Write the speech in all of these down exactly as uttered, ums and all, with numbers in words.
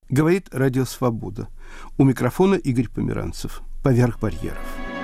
Говорит Радио Свобода. У микрофона Игорь Померанцев. Поверх барьеров.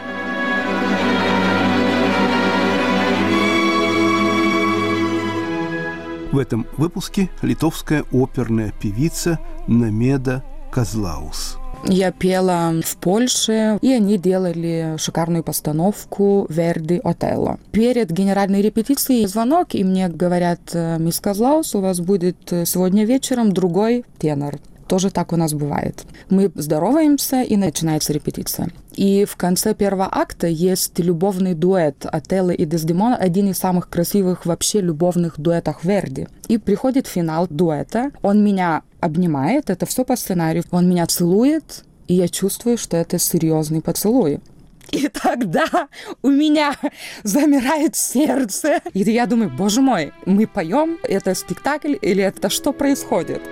В этом выпуске литовская оперная певица Намеда Козлаус. Я пела в Польше, и они делали шикарную постановку «Верди Отелло». Перед генеральной репетицией звонок, и мне говорят: «Мисс Козлаус, у вас будет сегодня вечером другой тенор». Тоже так у нас бывает. Мы здороваемся, и начинается репетиция. И в конце первого акта есть любовный дуэт Отелло и Дездемона, один из самых красивых вообще любовных дуэтов Верди. И приходит финал дуэта, он меня обнимает, это все по сценарию, он меня целует, и я чувствую, что это серьезный поцелуй. И тогда у меня замирает сердце. И я думаю: боже мой, мы поем, это спектакль или это что происходит?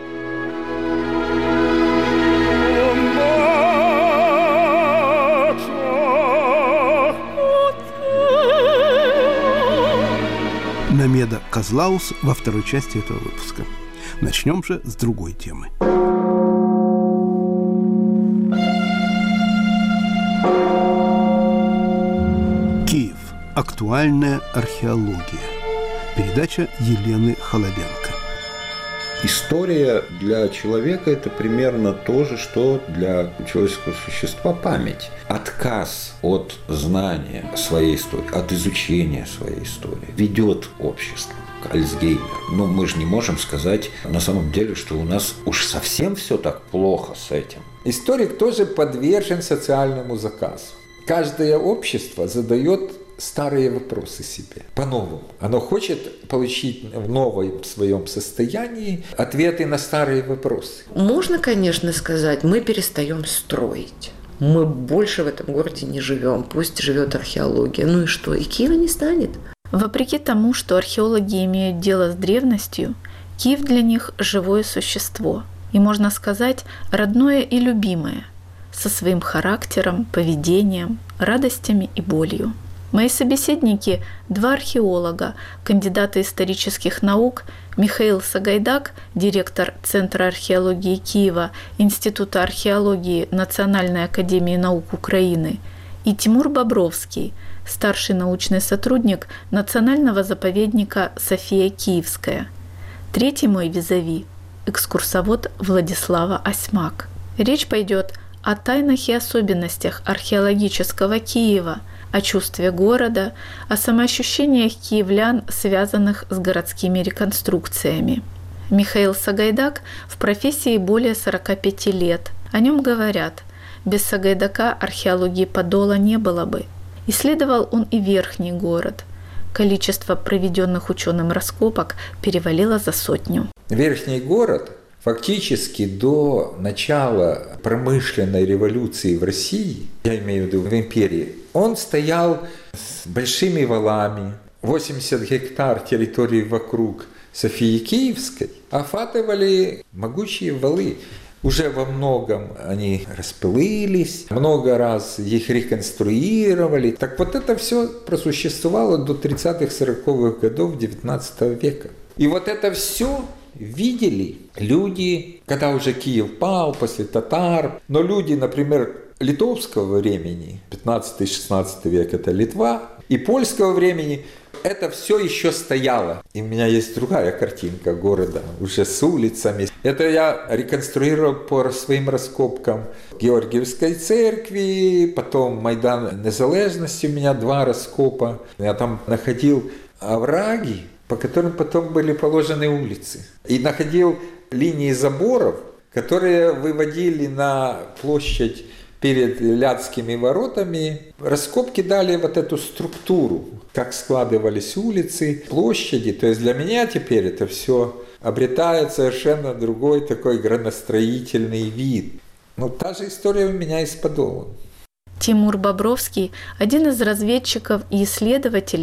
Намеда Козлаус во второй части этого выпуска. Начнем же с другой темы. Киев. Актуальная археология. Передача Елены Холоденко. История для человека – это примерно то же, что для человеческого существа память. Отказ от знания своей истории, от изучения своей истории ведет общество к Альцгеймеру. Но мы же не можем сказать на самом деле, что у нас уж совсем все так плохо с этим. Историк тоже подвержен социальному заказу. Каждое общество задает старые вопросы себе по-новому. Оно хочет получить в новом своем состоянии ответы на старые вопросы. Можно, конечно, сказать, мы перестаем строить. Мы больше в этом городе не живем. Пусть живет археология. Ну и что? И Киева не станет. Вопреки тому, что археологи имеют дело с древностью, Киев для них живое существо. И, можно сказать, родное и любимое, со своим характером, поведением, радостями и болью. Мои собеседники – два археолога, кандидаты исторических наук Михаил Сагайдак, директор Центра археологии Киева, Института археологии Национальной академии наук Украины, и Тимур Бобровский, старший научный сотрудник Национального заповедника София Киевская. Третий мой визави – экскурсовод Владислава Осьмак. Речь пойдет о тайнах и особенностях археологического Киева, о чувстве города, о самоощущениях киевлян, связанных с городскими реконструкциями. Михаил Сагайдак в профессии более сорока пяти лет. О нем говорят: без Сагайдака археологии Подола не было бы. Исследовал он и верхний город. Количество проведенных ученым раскопок перевалило за сотню. Верхний город фактически до начала промышленной революции в России, я имею в виду в империи, он стоял с большими валами, восемьдесят гектар территории вокруг Софии Киевской охватывали могучие валы. Уже во многом они распылились, много раз их реконструировали. Так вот это все просуществовало до тридцатых-сороковых годов девятнадцатого века. И вот это все видели люди, когда уже Киев пал после татар. Но люди, например, литовского времени, пятнадцатый-шестнадцатый век – это Литва, и польского времени это все еще стояло. И у меня есть другая картинка города, уже с улицами. Это я реконструировал по своим раскопкам Георгиевской церкви, потом Майдан Незалежности, у меня два раскопа. Я там находил овраги, по которым потом были положены улицы. И находил линии заборов, которые выводили на площадь перед Лядскими воротами. Раскопки дали вот эту структуру, как складывались улицы, площади. То есть для меня теперь это все обретает совершенно другой такой градостроительный вид. Но та же история у меня и с Подолом. Тимур Бобровский – один из разведчиков и исследователей,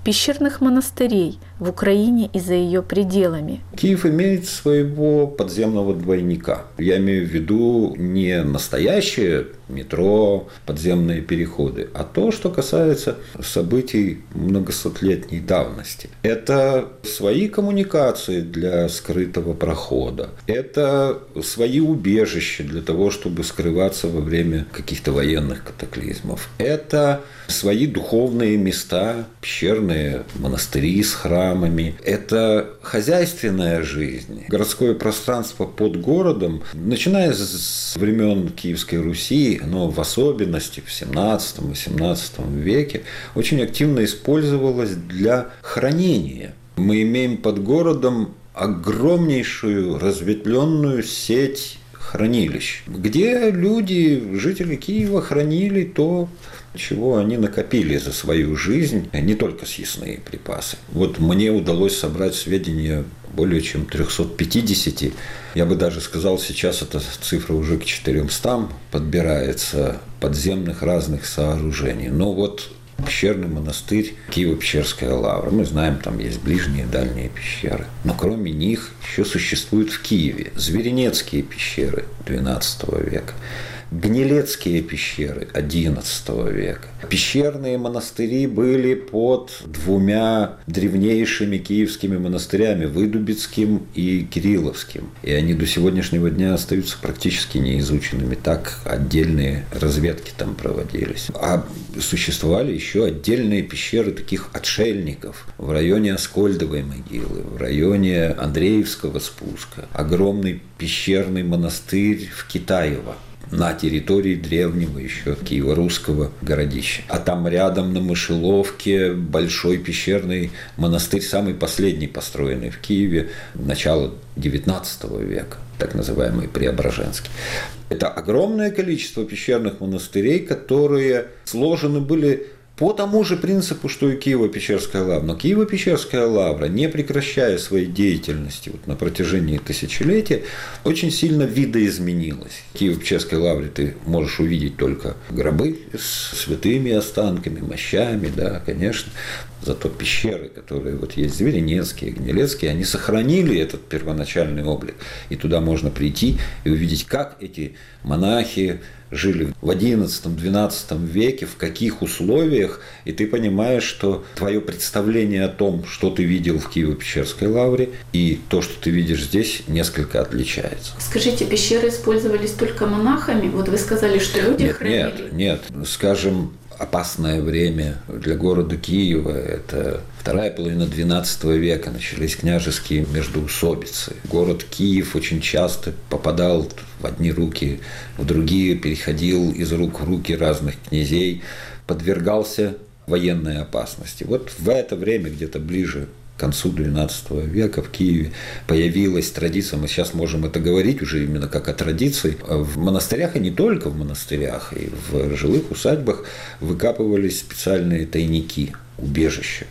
пещерных монастырей в Украине и за ее пределами. Киев имеет своего подземного двойника. Я имею в виду не настоящее метро, подземные переходы, а то, что касается событий многосотлетней давности. Это свои коммуникации для скрытого прохода. Это свои убежища для того, чтобы скрываться во время каких-то военных катаклизмов. Это свои духовные места, пещерные монастыри с храмами. Это хозяйственная жизнь. Городское пространство под городом, начиная с времен Киевской Руси, но в особенности в семнадцатом-восемнадцатом веке, очень активно использовалось для хранения. Мы имеем под городом огромнейшую разветвленную сеть хранилищ, где люди, жители Киева, хранили то, чего они накопили за свою жизнь, не только съестные припасы. Вот мне удалось собрать сведения более чем триста пятьдесят, я бы даже сказал, сейчас эта цифра уже к четыремстам подбирается, подземных разных сооружений. Но вот пещерный монастырь Киево-Печерская лавра. Мы знаем, там есть ближние и дальние пещеры. Но кроме них еще существуют в Киеве Зверинецкие пещеры двенадцатого века, Гнилецкие пещеры одиннадцатого века. Пещерные монастыри были под двумя древнейшими киевскими монастырями – Выдубицким и Кирилловским. И они до сегодняшнего дня остаются практически неизученными. Так отдельные разведки там проводились. А существовали еще отдельные пещеры таких отшельников в районе Аскольдовой могилы, в районе Андреевского спуска. Огромный пещерный монастырь в Китаево на территории древнего еще киево-русского городища. А там рядом на Мышеловке большой пещерный монастырь, самый последний построенный в Киеве, начала девятнадцатого века, так называемый Преображенский. Это огромное количество пещерных монастырей, которые сложены были по тому же принципу, что и Киево-Печерская лавра. Но Киево-Печерская лавра, не прекращая своей деятельности вот на протяжении тысячелетия, очень сильно видоизменилась. В Киево-Печерской лавре ты можешь увидеть только гробы с святыми останками, мощами, да, конечно. Зато пещеры, которые вот есть, Зверинецкие, Гнилецкие, они сохранили этот первоначальный облик. И туда можно прийти и увидеть, как эти монахи жили в одиннадцатом-двенадцатом веке, в каких условиях, и ты понимаешь, что твое представление о том, что ты видел в Киево-Печерской лавре, и то, что ты видишь здесь, несколько отличается. Скажите, пещеры использовались только монахами? Вот вы сказали, что люди нет, хранили. Нет, нет, скажем, опасное время для города Киева – это вторая половина двенадцатого века, начались княжеские междоусобицы. Город Киев очень часто попадал в одни руки, в другие, переходил из рук в руки разных князей, подвергался военной опасности. Вот в это время, где-то ближе к концу двенадцатого века в Киеве появилась традиция, мы сейчас можем это говорить уже именно как о традиции, в монастырях, и не только в монастырях, и в жилых усадьбах выкапывались специальные тайники, убежища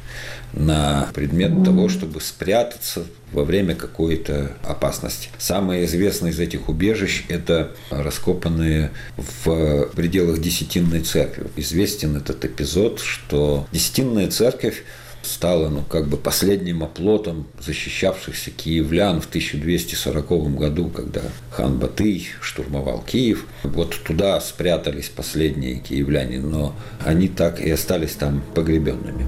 на предмет того, чтобы спрятаться во время какой-то опасности. Самое известное из этих убежищ – это раскопанные в пределах Десятинной церкви. Известен этот эпизод, что Десятинная церковь стала, ну, как бы последним оплотом защищавшихся киевлян в тысяча двести сороковом году, когда хан Батый штурмовал Киев. Вот туда спрятались последние киевляне, но они так и остались там погребенными.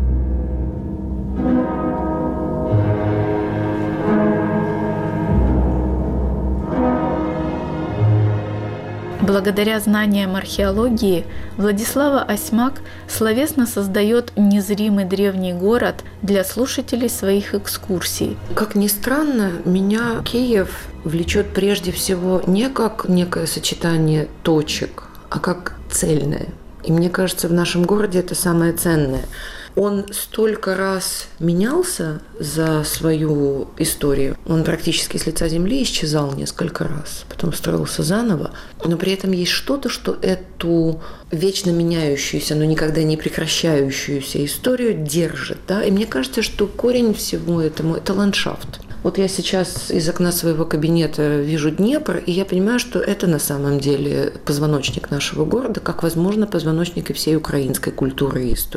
Благодаря знаниям археологии Владислава Осьмак словесно создает незримый древний город для слушателей своих экскурсий. Как ни странно, меня Киев влечет прежде всего не как некое сочетание точек, а как цельное. И мне кажется, в нашем городе это самое ценное. Он столько раз менялся за свою историю. Он практически с лица земли исчезал несколько раз, потом строился заново. Но при этом есть что-то, что эту вечно меняющуюся, но никогда не прекращающуюся историю держит. Да? И мне кажется, что корень всего этому – это ландшафт. Вот я сейчас из окна своего кабинета вижу Днепр, и я понимаю, что это на самом деле позвоночник нашего города, как, возможно, позвоночник и всей украинской культуры и истории.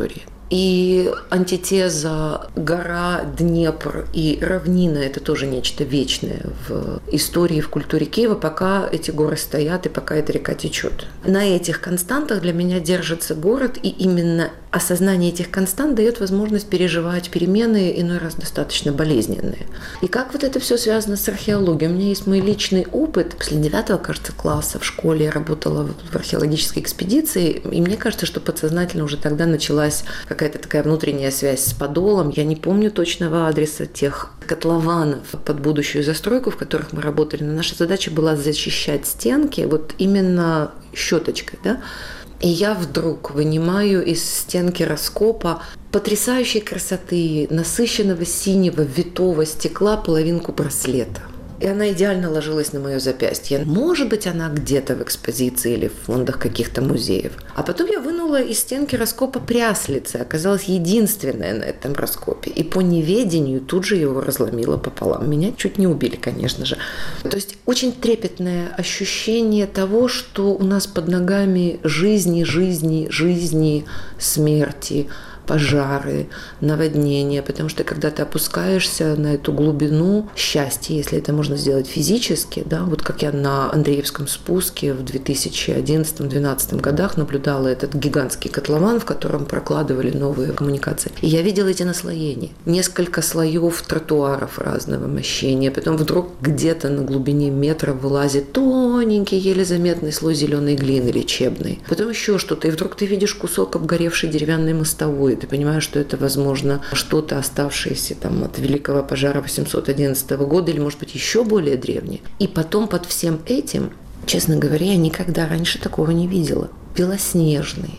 И антитеза гора, Днепр и равнина – это тоже нечто вечное в истории, в культуре Киева, пока эти горы стоят и пока эта река течет. На этих константах для меня держится город, и именно осознание этих констант дает возможность переживать перемены, иной раз достаточно болезненные. И как вот это все связано с археологией? У меня есть мой личный опыт. После девятого, кажется, класса в школе я работала в археологической экспедиции, и мне кажется, что подсознательно уже тогда началась какая-то такая внутренняя связь с Подолом. Я не помню точного адреса тех котлованов под будущую застройку, в которых мы работали, но наша задача была зачищать стенки вот именно щеточкой, да. И я вдруг вынимаю из стенки раскопа потрясающей красоты, насыщенного синего витого стекла половинку браслета. И она идеально ложилась на мое запястье. Может быть, она где-то в экспозиции или в фондах каких-то музеев. А потом я вынула из стенки раскопа пряслицы. Оказалась единственная на этом раскопе. И по неведению тут же его разломила пополам. Меня чуть не убили, конечно же. То есть очень трепетное ощущение того, что у нас под ногами жизни, жизни, жизни, смерти, пожары, наводнения, потому что когда ты опускаешься на эту глубину счастья, если это можно сделать физически, да, вот как я на Андреевском спуске в две тысячи одиннадцатом-двенадцатом годах наблюдала этот гигантский котлован, в котором прокладывали новые коммуникации. И я видела эти наслоения. Несколько слоев тротуаров разного мощения, потом вдруг где-то на глубине метра вылазит тоненький, еле заметный слой зеленой глины лечебной. Потом еще что-то, и вдруг ты видишь кусок обгоревшей деревянной мостовой. Ты понимаешь, что это, возможно, что-то оставшееся там от Великого пожара восемьсот одиннадцатого года или, может быть, еще более древнее. И потом под всем этим, честно говоря, я никогда раньше такого не видела. Белоснежный,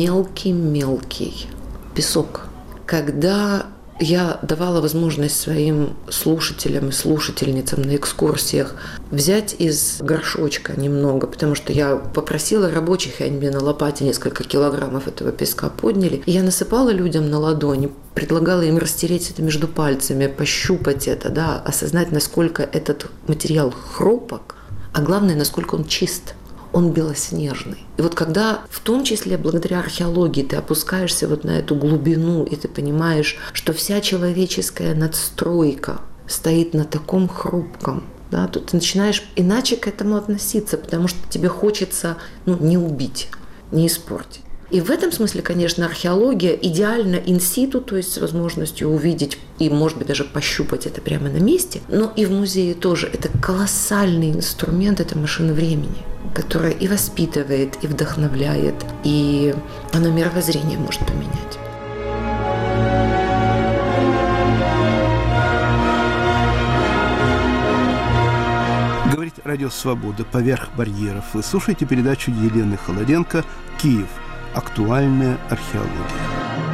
мелкий-мелкий песок. Когда я давала возможность своим слушателям и слушательницам на экскурсиях взять из горшочка немного, потому что я попросила рабочих, и они мне на лопате несколько килограммов этого песка подняли. И я насыпала людям на ладони, предлагала им растереть это между пальцами, пощупать это, да, осознать, насколько этот материал хрупок, а главное, насколько он чист. Он белоснежный. И вот когда, в том числе благодаря археологии, ты опускаешься вот на эту глубину, и ты понимаешь, что вся человеческая надстройка стоит на таком хрупком, да, то ты начинаешь иначе к этому относиться, потому что тебе хочется, ну, не убить, не испортить. И в этом смысле, конечно, археология идеально инситу, то есть с возможностью увидеть и, может быть, даже пощупать это прямо на месте, но и в музее тоже. Это колоссальный инструмент, это машина времени, которая и воспитывает, и вдохновляет, и она мировоззрение может поменять. Говорит Радио Свобода «Поверх барьеров». Вы слушаете передачу Елены Холоденко «Киев. Актуальная археология».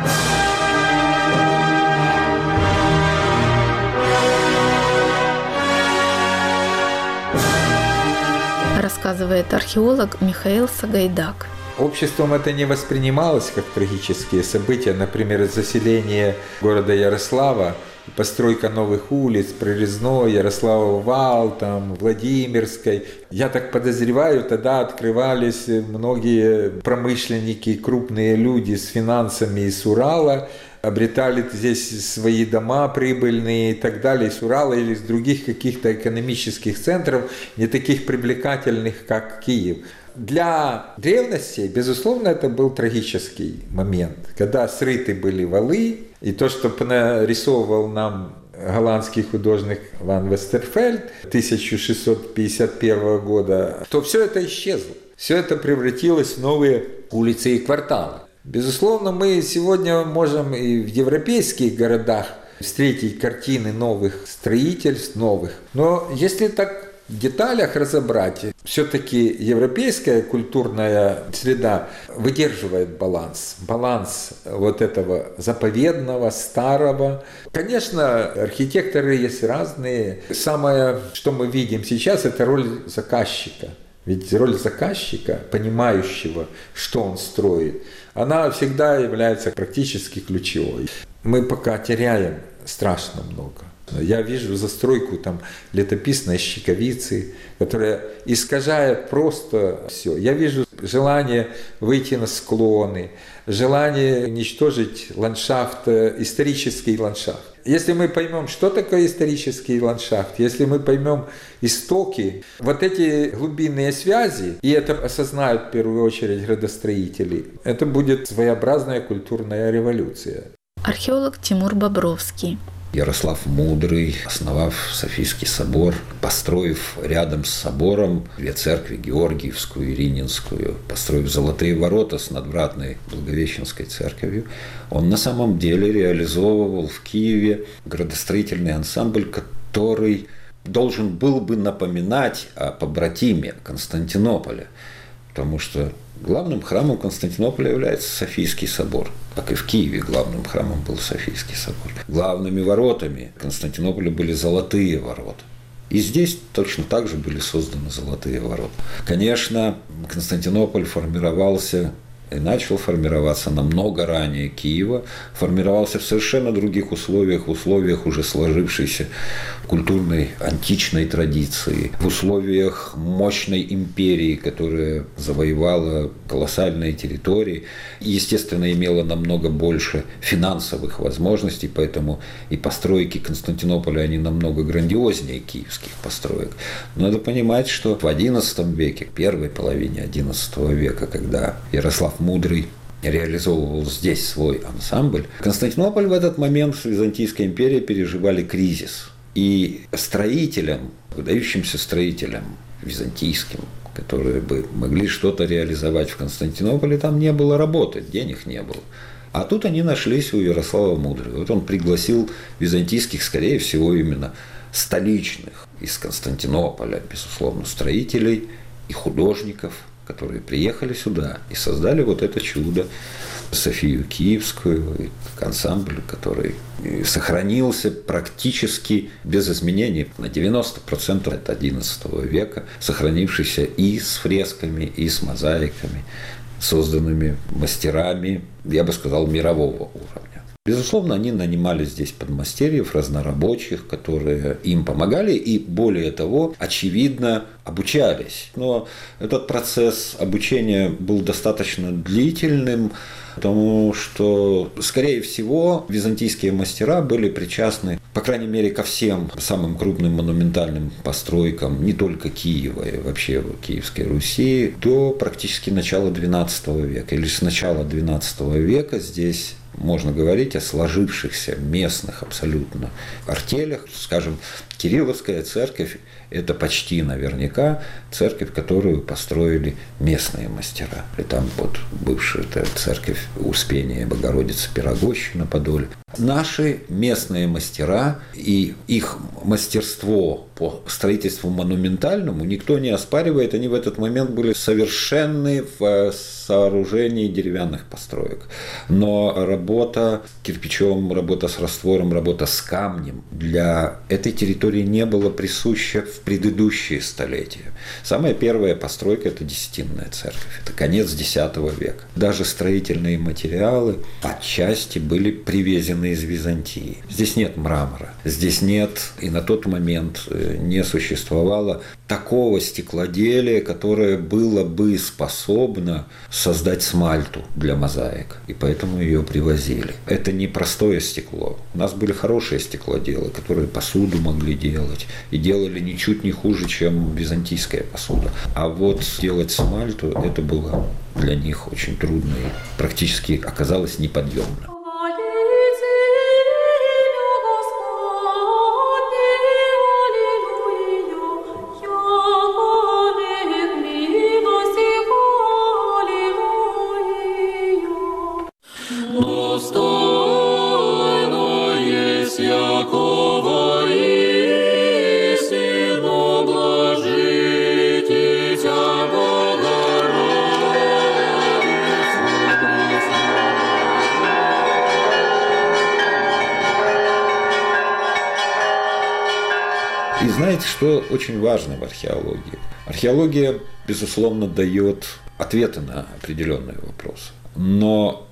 Рассказывает археолог Михаил Сагайдак. Обществом это не воспринималось как трагические события. Например, заселение города Ярослава, постройка новых улиц, Прирезной, Ярославов вал, там, Владимирской. Я так подозреваю, тогда открывались многие промышленники, крупные люди с финансами из Урала, обретали здесь свои дома прибыльные и так далее, из Урала или из других каких-то экономических центров, не таких привлекательных, как Киев. Для древности, безусловно, это был трагический момент, когда срыты были валы, и то, что нарисовывал нам голландский художник Ван Вестерфельд тысяча шестьсот пятьдесят первого года, то все это исчезло. Все это превратилось в новые улицы и кварталы. Безусловно, мы сегодня можем и в европейских городах встретить картины новых строительств, новых. Но если так в деталях разобрать, все-таки европейская культурная среда выдерживает баланс. Баланс вот этого заповедного, старого. Конечно, архитекторы есть разные. Самое, что мы видим сейчас, это роль заказчика. Ведь роль заказчика, понимающего, что он строит, она всегда является практически ключевой. Мы пока теряем страшно много. Я вижу застройку там летописной щековицы, которая искажает просто все. Я вижу желание выйти на склоны, желание уничтожить ландшафт, исторический ландшафт. Если мы поймем, что такое исторический ландшафт, если мы поймем истоки, вот эти глубинные связи, и это осознают в первую очередь градостроители, это будет своеобразная культурная революция. Археолог Тимур Бобровский. Ярослав Мудрый, основав Софийский собор, построив рядом с собором две церкви, Георгиевскую и Рининскую, построив золотые ворота с надвратной Благовещенской церковью, он на самом деле реализовывал в Киеве градостроительный ансамбль, который должен был бы напоминать о побратиме Константинополя, потому что главным храмом Константинополя является Софийский собор. Как и в Киеве главным храмом был Софийский собор. Главными воротами Константинополя были золотые ворота. И здесь точно так же были созданы золотые ворота. Конечно, Константинополь формировался и начал формироваться намного ранее Киева, формировался в совершенно других условиях, в условиях уже сложившейся культурной античной традиции, в условиях мощной империи, которая завоевала колоссальные территории и, естественно, имела намного больше финансовых возможностей, поэтому и постройки Константинополя, они намного грандиознее киевских построек. Но надо понимать, что в одиннадцатом веке, первой половине одиннадцатого века, когда Ярослав Мудрый реализовывал здесь свой ансамбль, Константинополь в этот момент в Византийской империи переживали кризис. И строителям, выдающимся строителям византийским, которые бы могли что-то реализовать в Константинополе, там не было работы, денег не было. А тут они нашлись у Ярослава Мудрого. Вот он пригласил византийских, скорее всего, именно столичных из Константинополя, безусловно, строителей и художников, которые приехали сюда и создали вот это чудо, Софию Киевскую, ансамбль, который сохранился практически без изменений на девяносто процентов от одиннадцатого века, сохранившийся и с фресками, и с мозаиками, созданными мастерами, я бы сказал, мирового уровня. Безусловно, они нанимали здесь подмастерьев, разнорабочих, которые им помогали и, более того, очевидно, обучались. Но этот процесс обучения был достаточно длительным, потому что, скорее всего, византийские мастера были причастны, по крайней мере, ко всем самым крупным монументальным постройкам не только Киева и вообще Киевской Руси до практически начала двенадцатого века. Или с начала двенадцатого века здесь можно говорить о сложившихся местных абсолютно артелях. Скажем, Кирилловская церковь – это почти наверняка церковь, которую построили местные мастера. И там вот бывшая церковь Успения Богородицы Пирогощи на Подоле. Наши местные мастера и их мастерство по строительству монументальному никто не оспаривает. Они в этот момент были совершенны в сооружении деревянных построек. Но работа кирпичом, работа с раствором, работа с камнем для этой территории не была присуща в предыдущие столетия. Самая первая постройка – это Десятинная церковь. Это конец десятого века. Даже строительные материалы отчасти были привезены из Византии. Здесь нет мрамора. Здесь нет, и на тот момент не существовало такого стеклоделия, которое было бы способно создать смальту для мозаик. И поэтому ее привозили. Это не простое стекло. У нас были хорошие стеклоделы, которые посуду могли делать. И делали ничуть не хуже, чем византийская посуда. А вот делать смальту, это было для них очень трудно и практически оказалось неподъемно. И знаете, что очень важно в археологии? Археология, безусловно, дает ответы на определенные вопросы. Но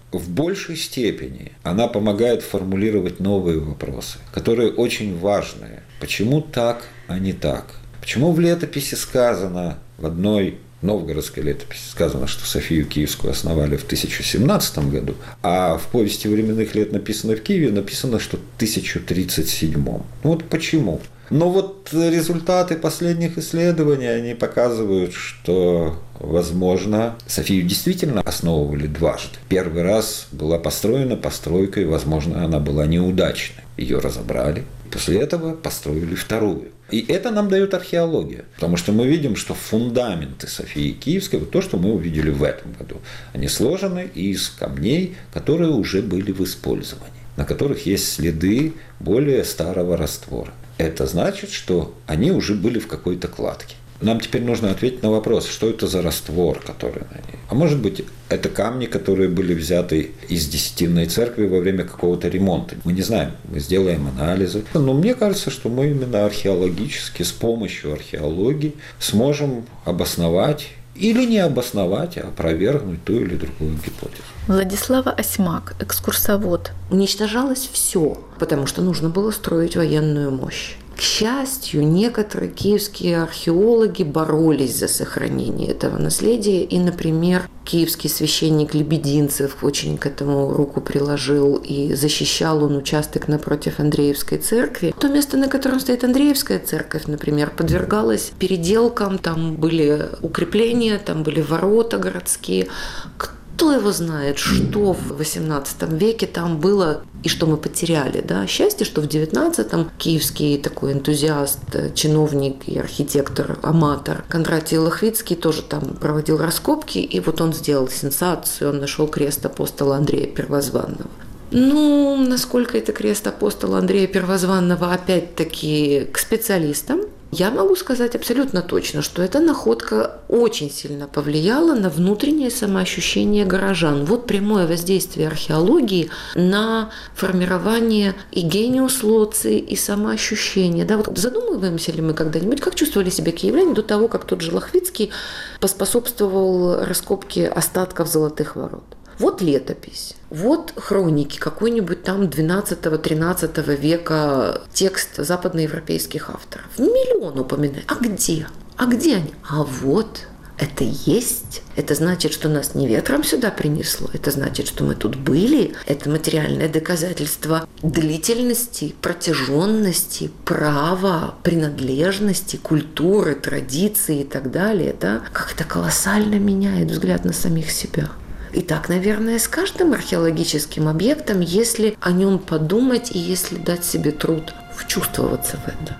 в большей степени она помогает формулировать новые вопросы, которые очень важные. Почему так, а не так? Почему в летописи сказано, в одной новгородской летописи сказано, что Софию Киевскую основали в тысяча семнадцатом году, а в повести временных лет, написанной в Киеве, написано, что в тысяча тридцать седьмом. Ну вот почему? Но вот результаты последних исследований, они показывают, что, возможно, Софию действительно основывали дважды. Первый раз была построена постройка, и, возможно, она была неудачной. Ее разобрали. После этого построили вторую. И это нам дает археология. Потому что мы видим, что фундаменты Софии Киевской, вот то, что мы увидели в этом году, они сложены из камней, которые уже были в использовании, на которых есть следы более старого раствора. Это значит, что они уже были в какой-то кладке. Нам теперь нужно ответить на вопрос, что это за раствор, который на ней. А может быть, это камни, которые были взяты из Десятинной церкви во время какого-то ремонта. Мы не знаем, мы сделаем анализы. Но мне кажется, что мы именно археологически, с помощью археологии сможем обосновать или не обосновать, а опровергнуть ту или другую гипотезу. Владислава Осьмак, экскурсовод. Уничтожалось все, потому что нужно было строить военную мощь. К счастью, некоторые киевские археологи боролись за сохранение этого наследия. И, например, киевский священник Лебединцев очень к этому руку приложил, и защищал он участок напротив Андреевской церкви. То место, на котором стоит Андреевская церковь, например, подвергалось переделкам. Там были укрепления, там были ворота городские. Кто его знает, что в восемнадцатом веке там было и что мы потеряли. Да? Счастье, что в девятнадцатом киевский такой энтузиаст, чиновник и архитектор, аматор Кондратий Лохвицкий тоже там проводил раскопки, и вот он сделал сенсацию, он нашел крест апостола Андрея Первозванного. Ну, насколько это крест апостола Андрея Первозванного, опять-таки, к специалистам, я могу сказать абсолютно точно, что эта находка очень сильно повлияла на внутреннее самоощущение горожан. Вот прямое воздействие археологии на формирование и гениус лоци, и самоощущение. Да, вот задумываемся ли мы когда-нибудь, как чувствовали себя киевляне до того, как тот же Лохвицкий поспособствовал раскопке остатков Золотых ворот? Вот летопись, вот хроники какой-нибудь там двенадцатого-тринадцатого века, текст западноевропейских авторов. Миллион упоминает. А где? А где они? А вот, это есть. Это значит, что нас не ветром сюда принесло. Это значит, что мы тут были. Это материальное доказательство длительности, протяженности, права, принадлежности, культуры, традиции и так далее. Да? Как это колоссально меняет взгляд на самих себя. И так, наверное, с каждым археологическим объектом, если о нем подумать и если дать себе труд вчувствоваться в это.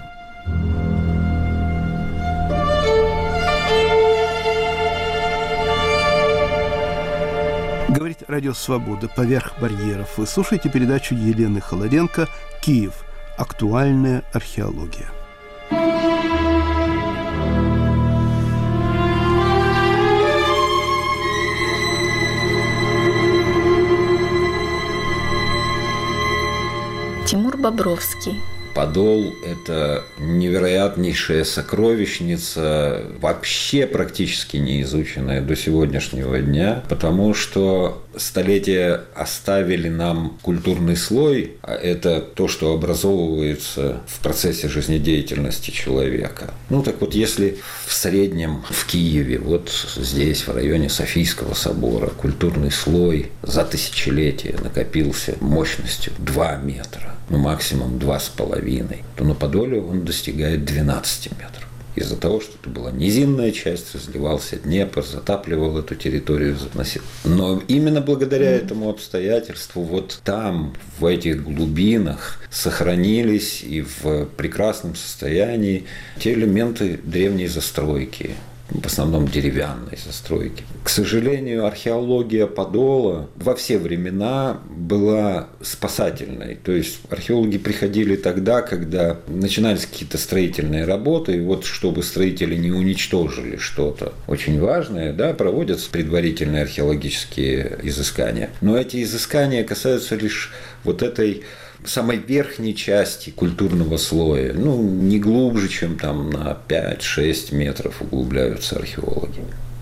Говорит Радио Свобода «Поверх барьеров». Вы слушаете передачу Елены Холоденко «Киев. Актуальная археология». Тимур Бобровский. Подол – это невероятнейшая сокровищница, вообще практически не изученная до сегодняшнего дня, потому что столетия оставили нам культурный слой, а это то, что образовывается в процессе жизнедеятельности человека. Ну так вот, если в среднем в Киеве, вот здесь, в районе Софийского собора, культурный слой за тысячелетия накопился мощностью два метра, ну максимум два с половиной, то на Подоле он достигает двенадцати метров. Из-за того, что это была низинная часть, разливался Днепр, затапливал эту территорию, заносил. Но именно благодаря этому обстоятельству вот там, в этих глубинах, сохранились и в прекрасном состоянии те элементы древней застройки, в основном деревянной застройки. К сожалению, археология Подола во все времена была спасательной. То есть археологи приходили тогда, когда начинались какие-то строительные работы, и вот чтобы строители не уничтожили что-то очень важное, да, проводятся предварительные археологические изыскания. Но эти изыскания касаются лишь вот этой самой верхней части культурного слоя, ну, не глубже, чем там на пять-шесть метров углубляются археологи.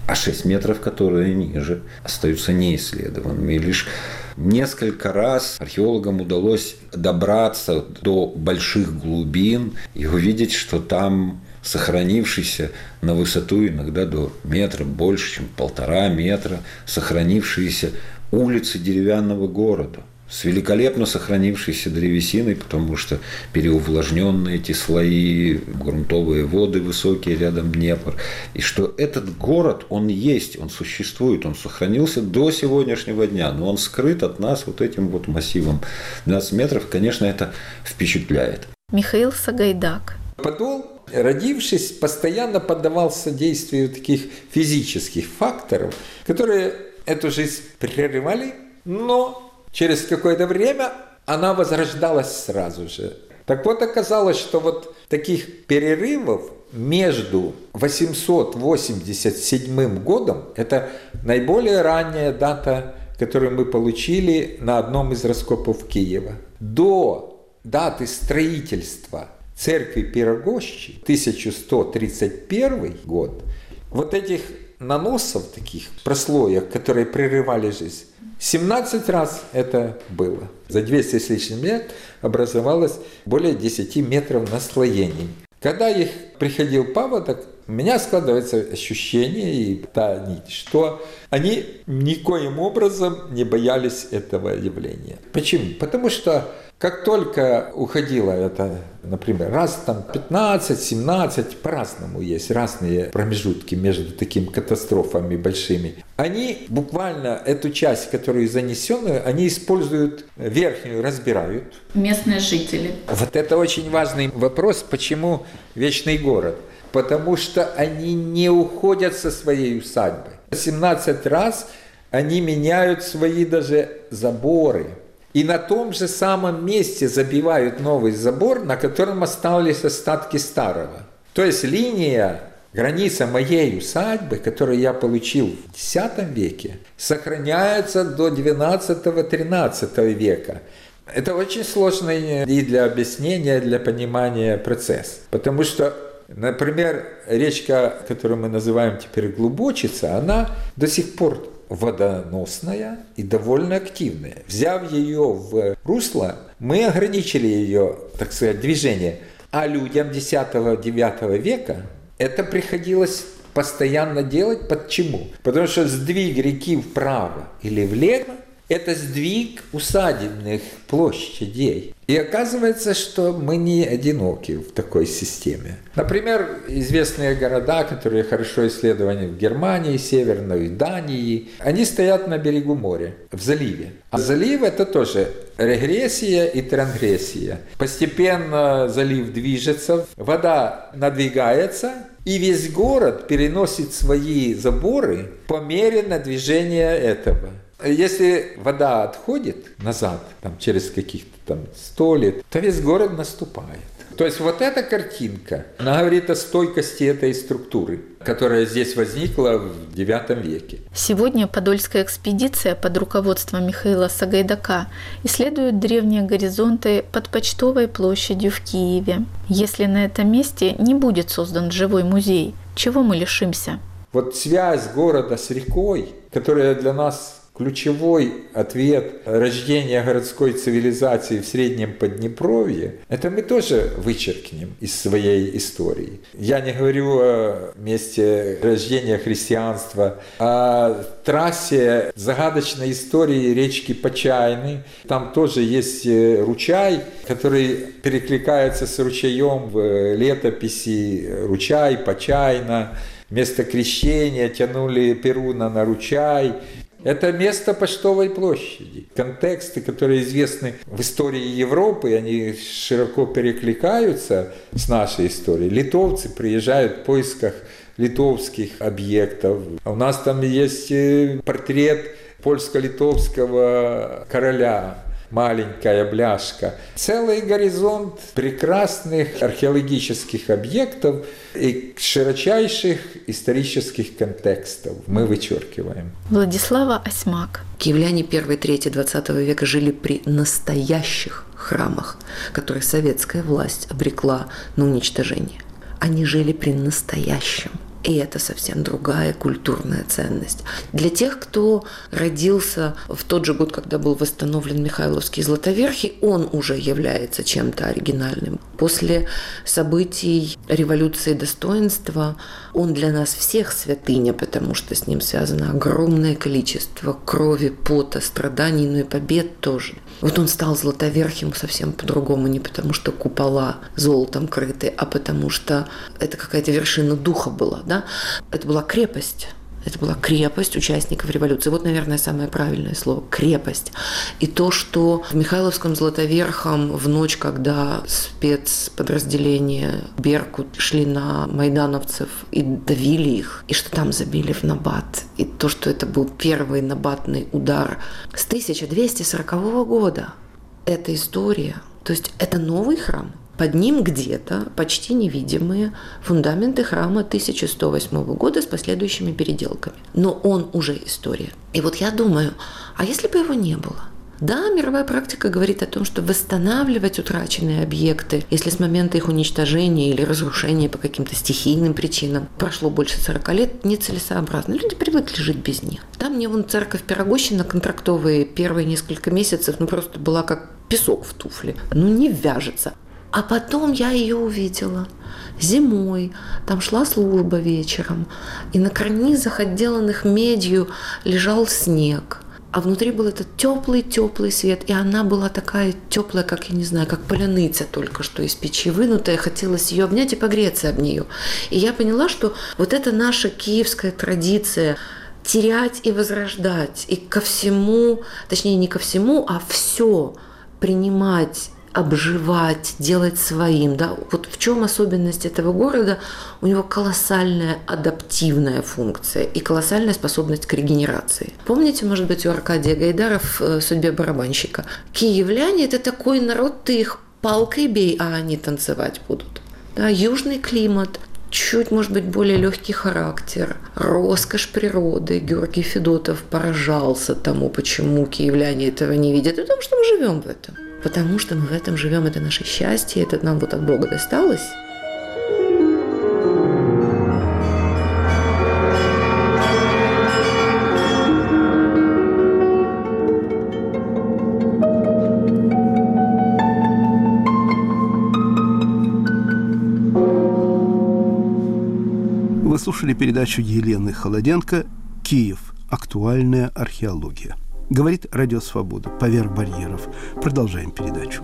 А шесть метров, которые ниже, остаются неисследованными. И лишь несколько раз археологам удалось добраться до больших глубин и увидеть, что там сохранившийся на высоту иногда до метра, больше, чем полтора метра, сохранившиеся улицы деревянного города с великолепно сохранившейся древесиной, потому что переувлажненные эти слои, грунтовые воды высокие рядом Днепр. И что этот город, он есть, он существует, он сохранился до сегодняшнего дня, но он скрыт от нас вот этим вот массивом двенадцать метров. Конечно, это впечатляет. Михаил Сагайдак. Подол, родившись, постоянно поддавался действию таких физических факторов, которые эту жизнь прерывали, но через какое-то время она возрождалась сразу же. Так вот, оказалось, что вот таких перерывов между восемьсот восемьдесят седьмым годом, это наиболее ранняя дата, которую мы получили на одном из раскопов Киева, до даты строительства церкви Пирогощи, тысяча сто тридцать первый год, вот этих наносов, таких прослоек, которые прерывали жизнь, семнадцать раз это было. За двести с лишним лет образовалось более десяти метров наслоений. Когда их приходил паводок, у меня складывается ощущение, и та нить, что они никоим образом не боялись этого явления. Почему? Потому что как только уходило это, например, раз там пятнадцать-семнадцать, по-разному есть, разные промежутки между такими катастрофами большими, они буквально эту часть, которую занесенную, они используют верхнюю, разбирают. Местные жители. Вот это очень важный вопрос, почему вечный город. Потому что они не уходят со своей усадьбы. семнадцать раз они меняют свои даже заборы. И на том же самом месте забивают новый забор, на котором остались остатки старого. То есть линия, граница моей усадьбы, которую я получил в десятом веке, сохраняется до двенадцатого-тринадцатого века. Это очень сложный и для объяснения, и для понимания процесс. Потому что, например, речка, которую мы называем теперь Глубочица, она до сих пор водоносная и довольно активная. Взяв ее в русло, мы ограничили ее, так сказать, движение. А людям десятого-девятого века это приходилось постоянно делать. Почему? Потому что сдвиг реки вправо или влево – это сдвиг усадебных площадей. И оказывается, что мы не одиноки в такой системе. Например, известные города, которые хорошо исследованы в Германии, Северной Дании, они стоят на берегу моря, в заливе. А залив – это тоже регрессия и трансгрессия. Постепенно залив движется, вода надвигается, и весь город переносит свои заборы по мере надвижения этого. Если вода отходит назад, там, через каких-то там сто лет, то весь город наступает. То есть вот эта картинка, она говорит о стойкости этой структуры, которая здесь возникла в девятом веке. Сегодня Подольская экспедиция под руководством Михаила Сагайдака исследует древние горизонты под Почтовой площадью в Киеве. Если на этом месте не будет создан живой музей, чего мы лишимся? Вот связь города с рекой, которая для нас ключевой ответ рождения городской цивилизации в Среднем Поднепровье, это мы тоже вычеркнем из своей истории. Я не говорю о месте рождения христианства, а о трассе загадочной истории речки Почайны. Там тоже есть ручай, который перекликается с ручаем в летописи «Ручай, Почайна». Место крещения тянули Перуна на ручай. Это место Почтовой площади. Контексты, которые известны в истории Европы, они широко перекликаются с нашей историей. Литовцы приезжают в поисках литовских объектов. У нас там есть портрет польско-литовского короля. Маленькая бляшка. Целый горизонт прекрасных археологических объектов и широчайших исторических контекстов мы вычеркиваем. Владислава Осьмак. Киевляне первой трети двадцатого века жили при настоящих храмах, которые советская власть обрекла на уничтожение. Они жили при настоящем. И это совсем другая культурная ценность. Для тех, кто родился в тот же год, когда был восстановлен Михайловский Златоверхий, он уже является чем-то оригинальным. После событий революции достоинства он для нас всех святыня, потому что с ним связано огромное количество крови, пота, страданий, но и побед тоже. Вот он стал Златоверхим совсем по-другому, не потому что купола золотом крыты, а потому что это какая-то вершина духа была, да? Это была крепость. Это была крепость участников революции. Вот, наверное, самое правильное слово – крепость. И то, что в Михайловском Златоверхом в ночь, когда спецподразделения «Беркут» шли на майдановцев и давили их, и что там забили в набат, и то, что это был первый набатный удар с тысяча двести сорокового года. Это история. То есть это новый храм. Под ним где-то почти невидимые фундаменты храма тысяча сто восьмого года с последующими переделками. Но он уже история. И вот я думаю, а если бы его не было? Да, мировая практика говорит о том, что восстанавливать утраченные объекты, если с момента их уничтожения или разрушения по каким-то стихийным причинам прошло больше сорока лет, нецелесообразно. Люди привыкли жить без них. Там мне вон церковь Пирогощина контрактовые первые несколько месяцев, ну просто была как песок в туфле. Ну не вяжется. А потом я ее увидела зимой, там шла служба вечером, и на карнизах, отделанных медью, лежал снег. А внутри был этот теплый-теплый свет, и она была такая теплая, как, я не знаю, как поляныца только что из печи вынутая, хотелось ее обнять и погреться об нее. И я поняла, что вот это наша киевская традиция терять и возрождать, и ко всему, точнее не ко всему, а все принимать, обживать, делать своим. Да? Вот в чем особенность этого города? У него колоссальная адаптивная функция и колоссальная способность к регенерации. Помните, может быть, у Аркадия Гайдара в «Судьбе барабанщика»? Киевляне – это такой народ, ты их палкой бей, а они танцевать будут. Да? Южный климат, чуть, может быть, более легкий характер, роскошь природы. Георгий Федотов поражался тому, почему киевляне этого не видят, потому что мы живем в этом. Потому что мы в этом живем, это наше счастье, это нам вот от Бога досталось. Вы слушали передачу Елены Холоденко «Киев. Актуальная археология». Говорит Радио Свобода. Поверх барьеров. Продолжаем передачу.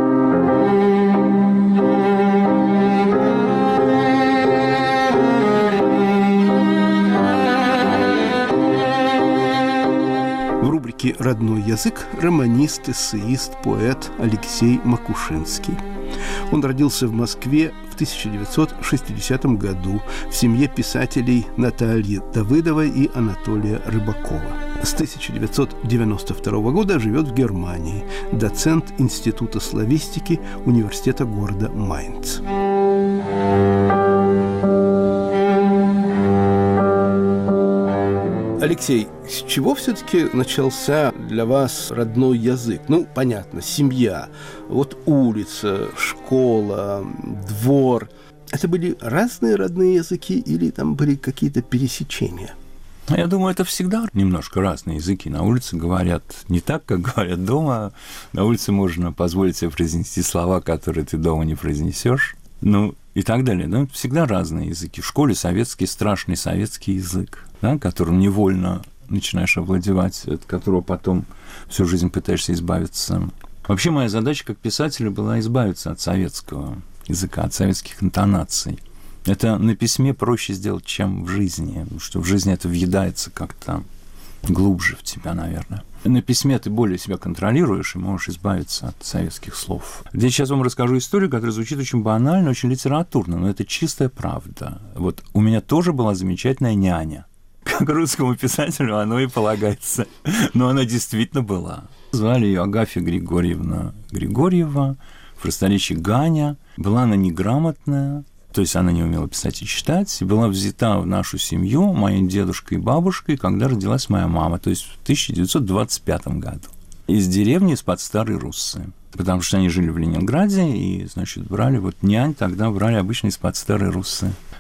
В рубрике «Родной язык» романист, эссеист, поэт Алексей Макушинский. Он родился в Москве в тысяча девятьсот шестидесятом году в семье писателей Натальи Давыдовой и Анатолия Рыбакова. С тысяча девятьсот девяносто второго года живет в Германии, доцент Института славистики Университета города Майнц. Алексей, с чего все-таки начался для вас родной язык? Ну, понятно, семья, вот улица, школа, двор. Это были разные родные языки или там были какие-то пересечения? Я думаю, это всегда немножко разные языки. На улице говорят не так, как говорят дома. На улице можно позволить себе произнести слова, которые ты дома не произнесешь. Ну, и так далее. Да? Всегда разные языки. В школе советский, страшный советский язык, да, которым невольно начинаешь овладевать, от которого потом всю жизнь пытаешься избавиться. Вообще моя задача как писателя была избавиться от советского языка, от советских интонаций. Это на письме проще сделать, чем в жизни, потому что в жизни это въедается как-то глубже в тебя, наверное. На письме ты более себя контролируешь и можешь избавиться от советских слов. Я сейчас вам расскажу историю, которая звучит очень банально, очень литературно, но это чистая правда. Вот у меня тоже была замечательная няня. Как русскому писателю оно и полагается. Но она действительно была. Звали ее Агафья Григорьевна Григорьева, в просторечии Ганя. Была она неграмотная, то есть она не умела писать и читать, и была взята в нашу семью моим дедушкой и бабушкой, когда родилась моя мама, то есть в тысяча девятьсот двадцать пятом году. Из деревни из-под Старой Руссы, потому что они жили в Ленинграде, и, значит, брали вот нянь, тогда брали обычно из-под Старой Руссы.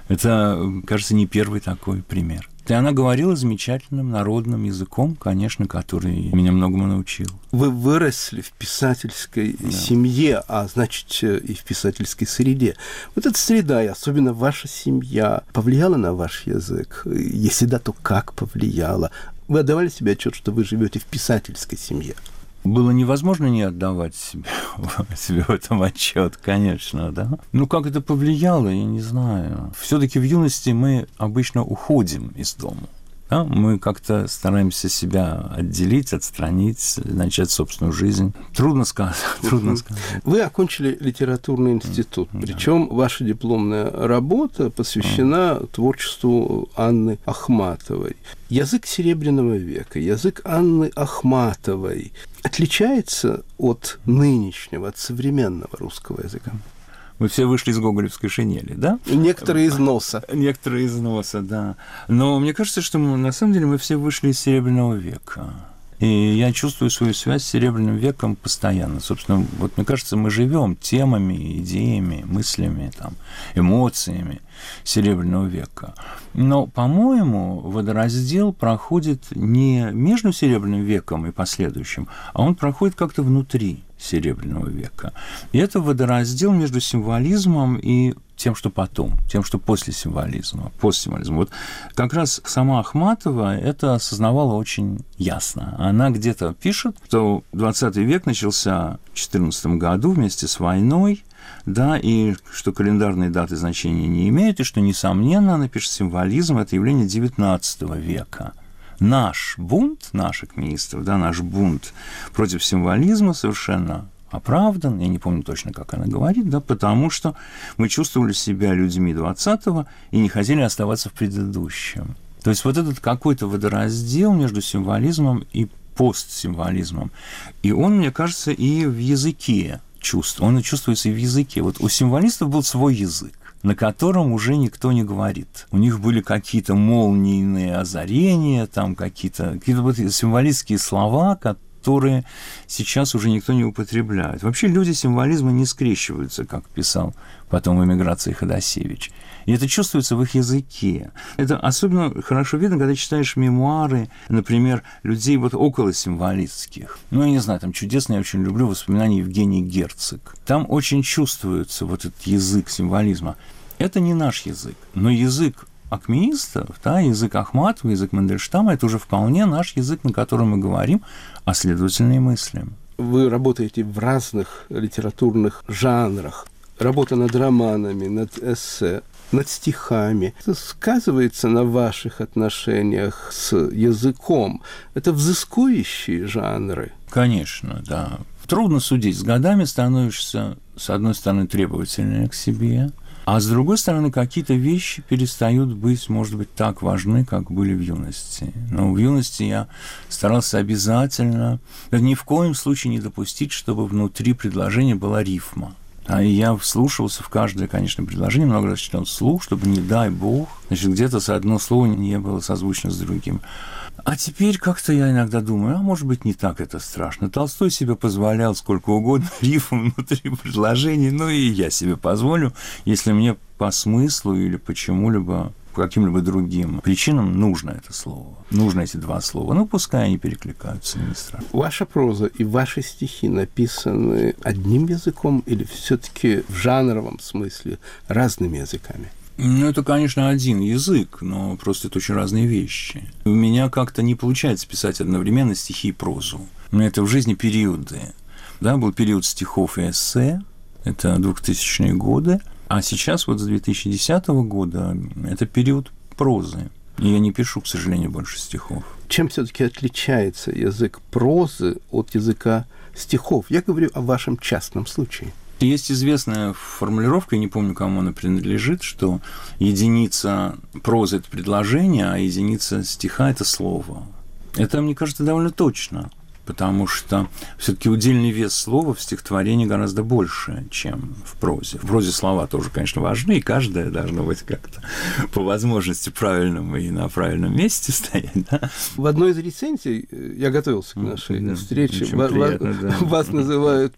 Это, кажется, не первый такой пример. И она говорила замечательным народным языком, конечно, который меня многому научил. Вы выросли в писательской да. семье, а значит, и в писательской среде. Вот эта среда, и особенно ваша семья, повлияла на ваш язык? Если да, то как повлияла? Вы отдавали себе отчет, что вы живете в писательской семье? Было невозможно не отдавать себе, себе в этом отчет, конечно, да. Ну, как это повлияло, я не знаю. Все-таки в юности мы обычно уходим из дома. Да? Мы как-то стараемся себя отделить, отстранить, начать собственную жизнь. Трудно сказать. Трудно сказать. Вы окончили литературный институт, да. Причем ваша дипломная работа посвящена да. творчеству Анны Ахматовой. Язык Серебряного века, язык Анны Ахматовой отличается от нынешнего, от современного русского языка? Мы все вышли из гоголевской шинели, да? Некоторые из носа. Некоторые из носа, да. Но мне кажется, что мы, на самом деле мы все вышли из Серебряного века. И я чувствую свою связь с Серебряным веком постоянно. Собственно, вот мне кажется, мы живем темами, идеями, мыслями, там, эмоциями Серебряного века. Но, по-моему, водораздел проходит не между Серебряным веком и последующим, а он проходит как-то внутри Серебряного века. И это водораздел между символизмом и тем, что потом, тем, что после символизма, постсимволизма. Вот как раз сама Ахматова это осознавала очень ясно. Она где-то пишет, что двадцатый век начался в четырнадцатом году вместе с войной, да, и что календарные даты значения не имеют, и что, несомненно, она пишет, символизм – это явление девятнадцатого века. Наш бунт, наших министров, да, наш бунт против символизма совершенно оправдан, я не помню точно, как она говорит, да, потому что мы чувствовали себя людьми двадцатого и не хотели оставаться в предыдущем. То есть вот этот какой-то водораздел между символизмом и постсимволизмом, и он, мне кажется, и в языке чувств, он и чувствуется и в языке. Вот у символистов был свой язык, на котором уже никто не говорит. У них были какие-то молниенные озарения, там какие-то, какие-то вот символистские слова, которые сейчас уже никто не употребляет. Вообще люди символизма не скрещиваются, как писал потом в эмиграции Ходосевич. И это чувствуется в их языке. Это особенно хорошо видно, когда читаешь мемуары, например, людей вот околосимволистских. Ну, я не знаю, там чудесно, я очень люблю воспоминания Евгении Герцог. Там очень чувствуется вот этот язык символизма. Это не наш язык, но язык акмеистов, да, язык Ахматова, язык Мандельштама – это уже вполне наш язык, на котором мы говорим, а следовательно и мыслим. Вы работаете в разных литературных жанрах. Работа над романами, над эссе, над стихами. Это сказывается на ваших отношениях с языком. Это взыскующие жанры. Конечно, да. Трудно судить. С годами становишься, с одной стороны, требовательнее к себе, а с другой стороны, какие-то вещи перестают быть, может быть, так важны, как были в юности. Но в юности я старался обязательно, ни в коем случае не допустить, чтобы внутри предложения была рифма. А я вслушивался в каждое, конечно, предложение, много раз читал вслух, чтобы, не дай бог, значит, где-то одно слово не было созвучно с другим. А теперь как-то я иногда думаю, а может быть, не так это страшно. Толстой себе позволял сколько угодно рифм внутри предложений, ну и я себе позволю, если мне по смыслу или почему-либо, по каким-либо другим причинам нужно это слово, нужно эти два слова. Ну, пускай они перекликаются, не страшно. Ваша проза и ваши стихи написаны одним языком или все-таки в жанровом смысле разными языками? Ну, это, конечно, один язык, но просто это очень разные вещи. У меня как-то не получается писать одновременно стихи и прозу. У меня это в жизни периоды. Да, был период стихов и эссе, это двухтысячные годы, а сейчас вот с две тысячи десятого года это период прозы. И я не пишу, к сожалению, больше стихов. Чем все-таки отличается язык прозы от языка стихов? Я говорю о вашем частном случае. Есть известная формулировка, я не помню, кому она принадлежит, что единица прозы – это предложение, а единица стиха – это слово. Это, мне кажется, довольно точно, потому что все-таки удельный вес слова в стихотворении гораздо больше, чем в прозе. В прозе слова тоже, конечно, важны, и каждое должно быть как-то по возможности правильным и на правильном месте стоять. Да? В одной из рецензий, я готовился к нашей да, встрече, вас, приятно, да. вас называют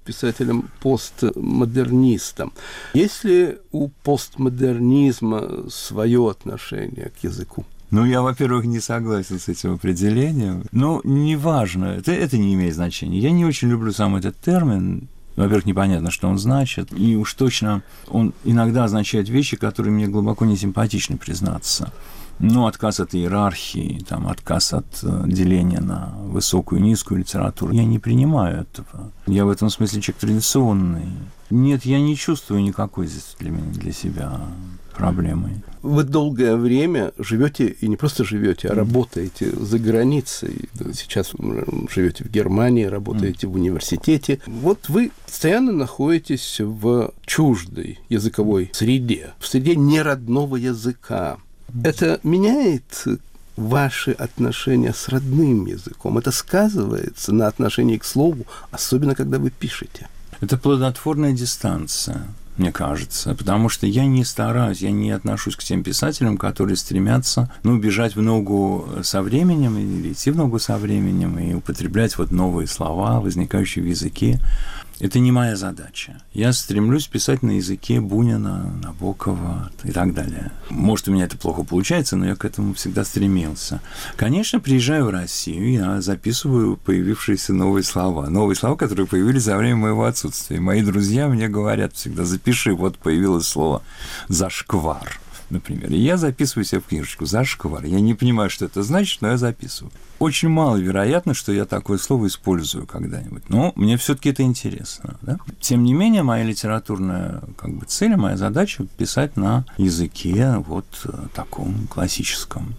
писателем-постмодернистом. Есть ли у постмодернизма свое отношение к языку? Ну, я, во-первых, не согласен с этим определением. Но неважно, это, это не имеет значения. Я не очень люблю сам этот термин. Во-первых, непонятно, что он значит. И уж точно он иногда означает вещи, которые мне глубоко не симпатичны, признаться. Ну, отказ от иерархии, там, отказ от деления на высокую и низкую литературу. Я не принимаю этого. Я в этом смысле человек традиционный. Нет, я не чувствую никакой здесь для меня, для себя проблемы. Вы долгое время живете, и не просто живете, а работаете за границей. Сейчас живете в Германии, работаете mm. в университете. Вот вы постоянно находитесь в чуждой языковой среде, в среде неродного языка. Mm. Это меняет ваши отношения с родным языком? Это сказывается на отношении к слову, особенно когда вы пишете? Это плодотворная дистанция, мне кажется, потому что я не стараюсь, я не отношусь к тем писателям, которые стремятся, ну, бежать в ногу со временем или идти в ногу со временем и употреблять вот новые слова, возникающие в языке. Это не моя задача. Я стремлюсь писать на языке Бунина, Набокова и так далее. Может, у меня это плохо получается, но я к этому всегда стремился. Конечно, приезжаю в Россию, я записываю появившиеся новые слова. Новые слова, которые появились за время моего отсутствия. Мои друзья мне говорят всегда: запиши, вот появилось слово «зашквар», например. И я записываю себе в книжечку «зашквар». Я не понимаю, что это значит, но я записываю. Очень маловероятно, что я такое слово использую когда-нибудь. Но мне все-таки это интересно. Да? Тем не менее, моя литературная как бы, цель, моя задача – писать на языке вот таком классическом.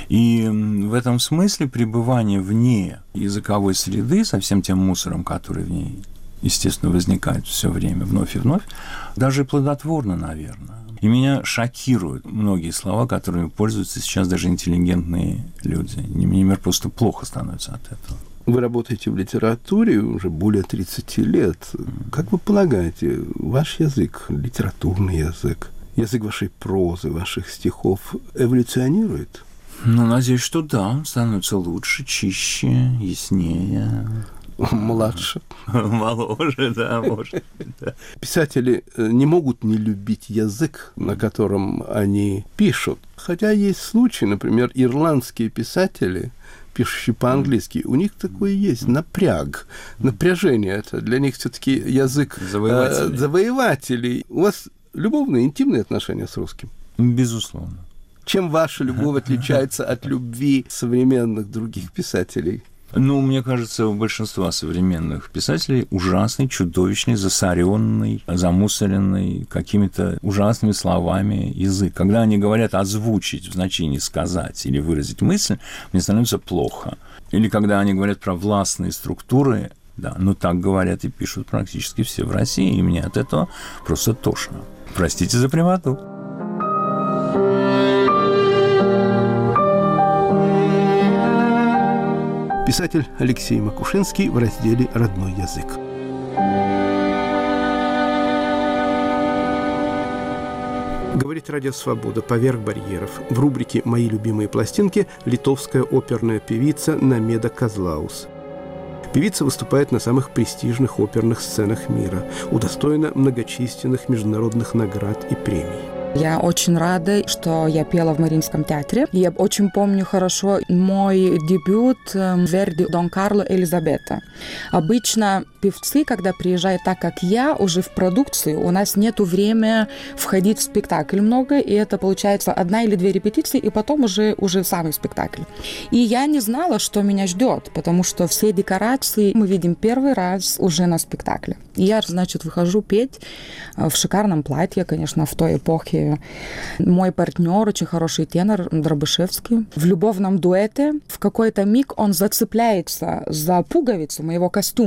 И в этом смысле пребывание вне языковой среды со всем тем мусором, который в ней, естественно, возникает все время, вновь и вновь, даже плодотворно, наверное. И меня шокируют многие слова, которыми пользуются сейчас даже интеллигентные люди. Мне просто плохо становится от этого. Вы работаете в литературе уже более тридцати лет. Как вы полагаете, ваш язык, литературный язык, язык вашей прозы, ваших стихов эволюционирует? Ну, надеюсь, что да, становится лучше, чище, яснее. Младше. Моложе, да, может. Да. Писатели не могут не любить язык, на котором они пишут. Хотя есть случаи, например, ирландские писатели, пишущие по-английски, у них такое есть напряг, напряжение. Это для них все-таки язык завоевателей. Э, завоевателей. У вас любовные, интимные отношения с русским? Безусловно. Чем ваша любовь отличается от любви современных других писателей? Ну, мне кажется, у большинства современных писателей ужасный, чудовищный, засоренный, замусоренный какими-то ужасными словами язык. Когда они говорят озвучить в значении сказать или выразить мысль, мне становится плохо. Или когда они говорят про властные структуры, да, ну так говорят и пишут практически все в России, и мне от этого просто тошно. Простите за прямоту. Писатель Алексей Макушинский в разделе «Родной язык». Говорит Радио Свобода «Поверх барьеров». В рубрике «Мои любимые пластинки» литовская оперная певица Намеда Козлаус. Певица выступает на самых престижных оперных сценах мира, удостоена многочисленных международных наград и премий. Я очень рада, что я пела в Мариинском театре. Я очень помню хорошо мой дебют в Верди «Дон Карло Элизабета». Обычно певцы, когда приезжают так, как я, уже в продукцию, у нас нет времени входить в спектакль много, и это получается одна или две репетиции, и потом уже, уже самый спектакль. И я не знала, что меня ждет, потому что все декорации мы видим первый раз уже на спектакле. И я, значит, выхожу петь в шикарном платье, конечно, в той эпохе. Мой партнер, очень хороший тенор, Дробышевский. В любовном дуэте в какой-то миг он зацепляется за пуговицу моего костюма.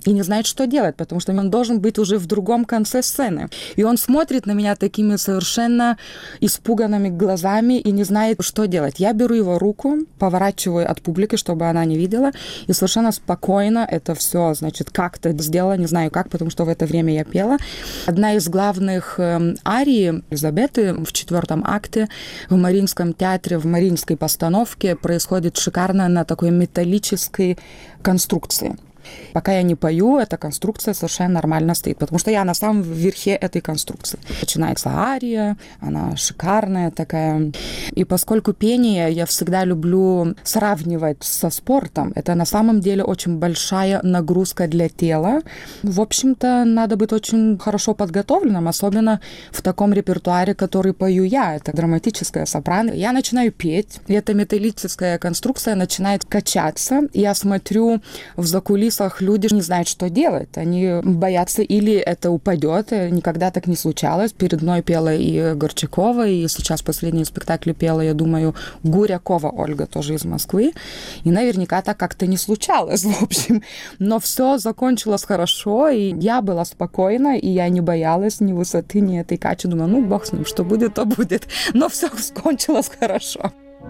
и не знает, что делать, потому что он должен быть уже в другом конце сцены. И он смотрит на меня такими совершенно испуганными глазами и не знает, что делать. Я беру его руку, поворачиваю от публики, чтобы она не видела, и совершенно спокойно это все, значит, как-то сделала, не знаю как, потому что в это время я пела. Одна из главных э, арий Елизаветы в четвертом акте в Мариинском театре, в Мариинской постановке происходит шикарно на такой металлической конструкции. Пока я не пою, эта конструкция совершенно нормально стоит, потому что я на самом верхе этой конструкции. Начинается ария, она шикарная такая. И поскольку пение я всегда люблю сравнивать со спортом, это на самом деле очень большая нагрузка для тела. В общем-то, надо быть очень хорошо подготовленным, особенно в таком репертуаре, который пою я. Это драматическая сопрано. Я начинаю петь, и эта металлическая конструкция начинает качаться. Я смотрю в закулисье, люди не знают, что делать. Они боятся, или это упадет. Никогда так не случалось. Перед мной пела и Горчакова, и сейчас последние спектакли пела, я думаю, Гурякова Ольга, тоже из Москвы. И наверняка так как-то не случалось, в общем. Но все закончилось хорошо, и я была спокойна, и я не боялась ни высоты, ни этой качи. Думаю, ну, бог с ним, что будет, то будет. Но все закончилось хорошо.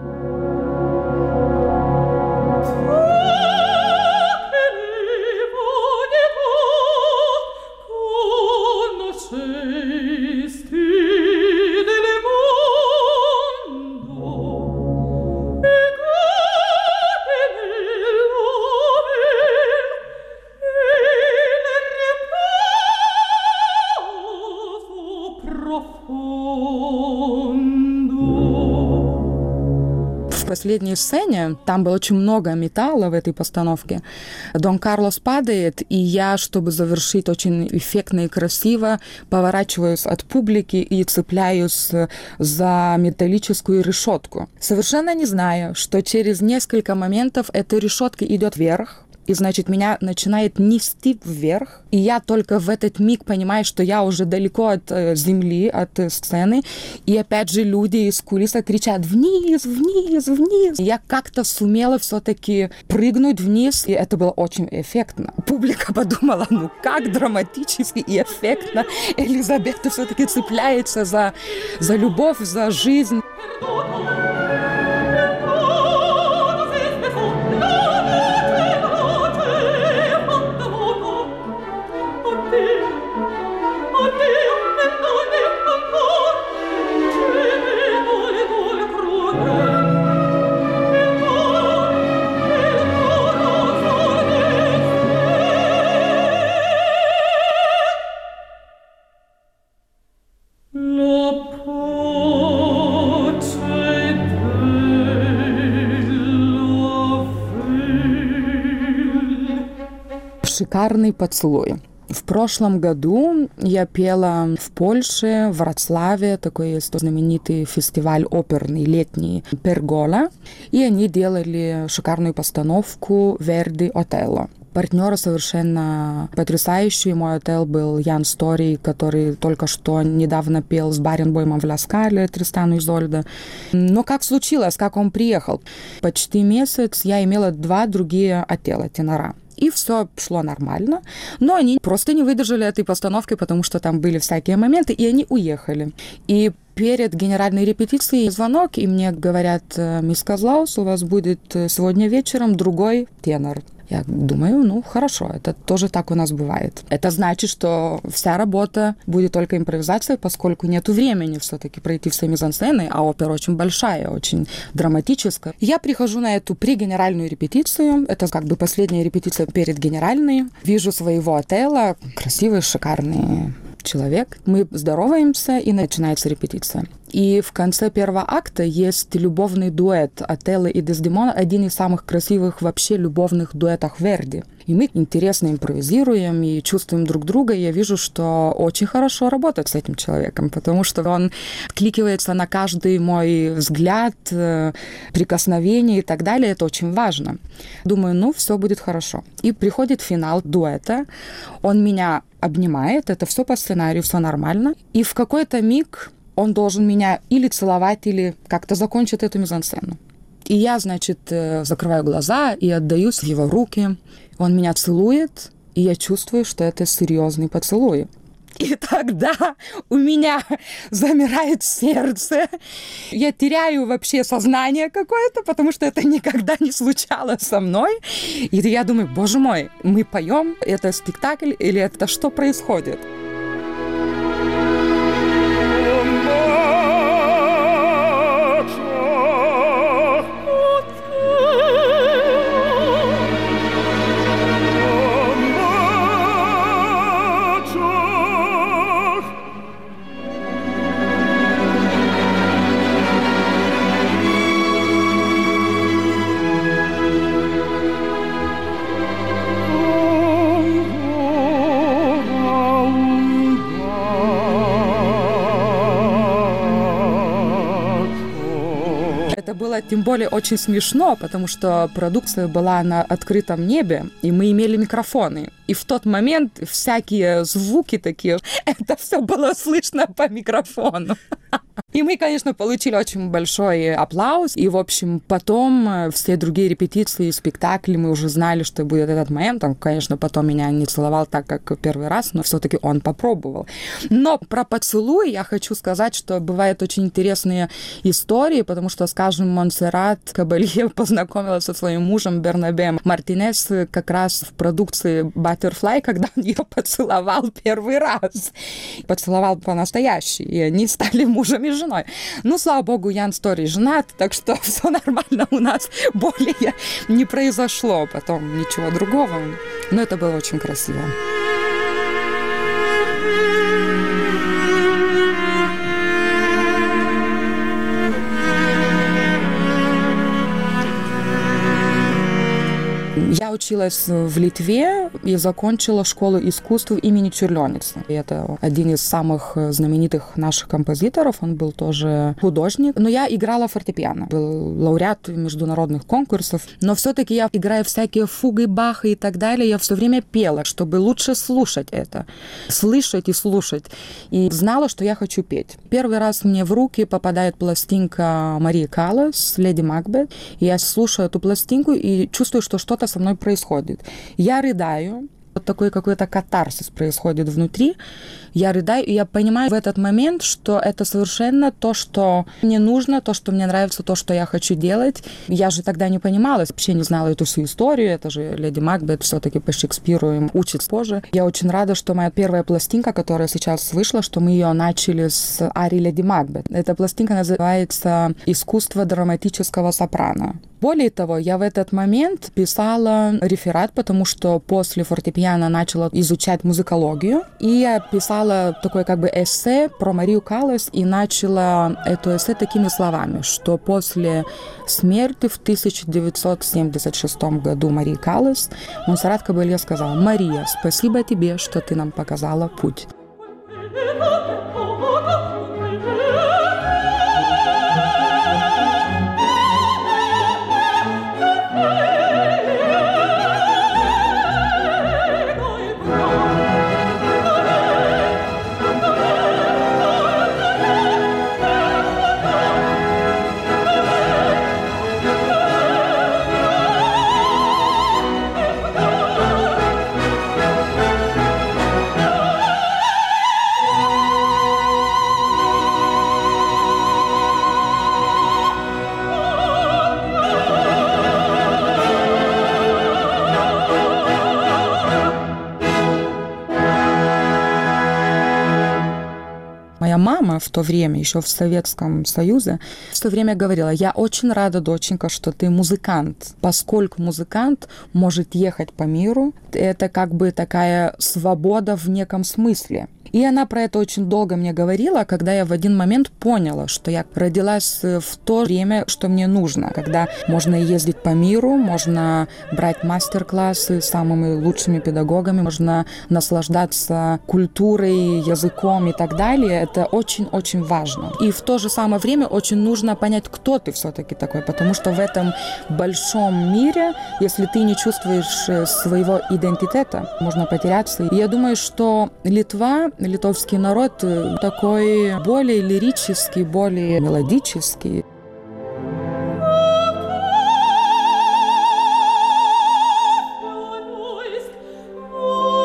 В последней сцене, там было очень много металла в этой постановке, Дон Карлос падает, и я, чтобы завершить очень эффектно и красиво, поворачиваюсь от публики и цепляюсь за металлическую решетку. Совершенно не зная, что через несколько моментов эта решетка идет вверх, и, значит, меня начинает нести вверх, и я только в этот миг понимаю, что я уже далеко от э, земли, от э, сцены, и опять же люди из кулиса кричат «вниз, вниз, вниз». И я как-то сумела все-таки прыгнуть вниз, и это было очень эффектно. Публика подумала, ну как драматически и эффектно Елизавета все-таки цепляется за, за любовь, за жизнь. Шикарный поцелуй. В прошлом году я пела в Польше, в Вроцлаве, такой есть знаменитый фестиваль оперный летний «Пергола», и они делали шикарную постановку «Верди Отелло». Партнеры совершенно потрясающие. Мой отель был Ян Стори, который только что недавно пел с Баренбоймом в Ля Скале Тристану Изольда. Но как случилось, как он приехал? Почти месяц я имела два другие отеля тенора. И все шло нормально, но они просто не выдержали этой постановки, потому что там были всякие моменты, и они уехали. И перед генеральной репетицией звонок, и мне говорят: «Мисс Козлаус, у вас будет сегодня вечером другой тенор». Я думаю, ну, хорошо, это тоже так у нас бывает. Это значит, что вся работа будет только импровизацией, поскольку нету времени все-таки пройти все мизансцены, а опера очень большая, очень драматическая. Я прихожу на эту прегенеральную репетицию, это как бы последняя репетиция перед генеральной. Вижу своего отеля, красивый, шикарный человек. Мы здороваемся, и начинается репетиция. И в конце первого акта есть любовный дуэт Отелло и Дездемона, один из самых красивых вообще любовных дуэтов Верди. И мы интересно импровизируем и чувствуем друг друга, и я вижу, что очень хорошо работать с этим человеком, потому что он откликивается на каждый мой взгляд, прикосновение и так далее. Это очень важно. Думаю, ну, все будет хорошо. И приходит финал дуэта, он меня обнимает, это все по сценарию, все нормально. И в какой-то миг он должен меня или целовать, или как-то закончить эту мизансцену. И я, значит, закрываю глаза и отдаюсь в его руки. Он меня целует, и я чувствую, что это серьезный поцелуй. И тогда у меня замирает сердце. Я теряю вообще сознание какое-то, потому что это никогда не случалось со мной. И я думаю, боже мой, мы поем, это спектакль или это что происходит? Было тем более очень смешно, потому что продукция была на открытом небе, и мы имели микрофоны. И в тот момент всякие звуки такие, это все было слышно по микрофону. И мы, конечно, получили очень большой аплаус. И, в общем, потом все другие репетиции, спектакли, мы уже знали, что будет этот момент. Он, конечно, потом меня не целовал так, как первый раз, но все-таки он попробовал. Но про поцелуй я хочу сказать, что бывают очень интересные истории, потому что, скажем, Монсеррат Кабалье познакомилась со своим мужем Бернабе Мартинес как раз в продукции Butterfly, когда он ее поцеловал первый раз. Поцеловал по-настоящему, и они стали мужем и женой. Ну, слава богу, Ян Стори женат, так что все нормально у нас более не произошло потом ничего другого. Но это было очень красиво. Я училась в Литве и закончила школу искусств имени Чурлёницы. Это один из самых знаменитых наших композиторов. Он был тоже художник. Но я играла фортепиано. Был лауреат международных конкурсов. Но все-таки я играю всякие фуги Баха и так далее. Я все время пела, чтобы лучше слушать это. Слышать и слушать. И знала, что я хочу петь. Первый раз мне в руки попадает пластинка Марии Каллас «Леди Макбет». И я слушаю эту пластинку и чувствую, что что-то со мной происходит. Я рыдаю, вот такой какой-то катарсис происходит внутри. Я рыдаю, и я понимаю в этот момент, что это совершенно то, что мне нужно, то, что мне нравится, то, что я хочу делать. Я же тогда не понимала, вообще не знала эту всю историю. Это же Леди Макбет все-таки по Шекспиру им учат позже. Я очень рада, что моя первая пластинка, которая сейчас вышла, что мы ее начали с арии Леди Макбет. Эта пластинка называется «Искусство драматического сопрано». Более того, я в этот момент писала реферат, потому что после фортепиано начала изучать музыкологию, и я писала такое как бы эссе про Марию Каллас и начала это эссе такими словами, что после смерти в тысяча девятьсот семьдесят шестом году Марии Каллас Монсеррат Кабалье сказала: «Мария, спасибо тебе, что ты нам показала путь». Моя мама в то время, еще в Советском Союзе, все время говорила: я очень рада, доченька, что ты музыкант, поскольку музыкант может ехать по миру, это как бы такая свобода в неком смысле. И она про это очень долго мне говорила, когда я в один момент поняла, что я родилась в то время, что мне нужно, когда можно ездить по миру, можно брать мастер-классы с самыми лучшими педагогами, можно наслаждаться культурой, языком и так далее. Это очень-очень важно. И в то же самое время очень нужно понять, кто ты все-таки такой, потому что в этом большом мире, если ты не чувствуешь своего идентитета, можно потеряться. И я думаю, что Литва, литовский народ такой более лирический, более мелодический. Oh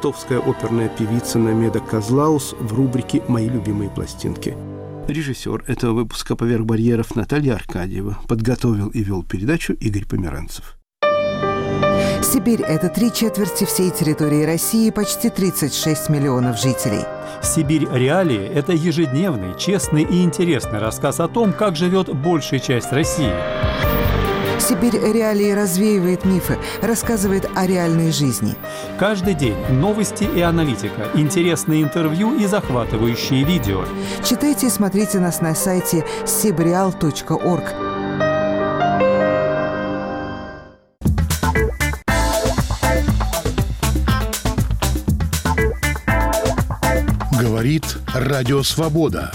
литовская оперная певица Намеда Козлаус в рубрике «Мои любимые пластинки». Режиссер этого выпуска «Поверх барьеров» Наталья Аркадьева. Подготовил и вел передачу Игорь Померанцев. Сибирь – это три четверти всей территории России, почти тридцать шесть миллионов жителей. «Сибирь. Реалии» – это ежедневный, честный и интересный рассказ о том, как живет большая часть России. «Сибирь. Реалии» развеивает мифы, рассказывает о реальной жизни. Каждый день новости и аналитика, интересные интервью и захватывающие видео. Читайте и смотрите нас на сайте сибреал точка орг. Говорит Радио Свобода.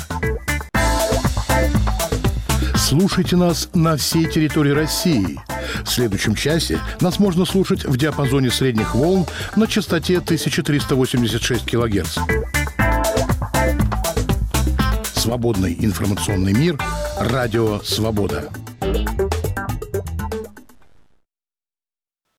Слушайте нас на всей территории России. В следующем часе нас можно слушать в диапазоне средних волн на частоте тысяча триста восемьдесят шесть килогерц. Свободный информационный мир. Радио Свобода.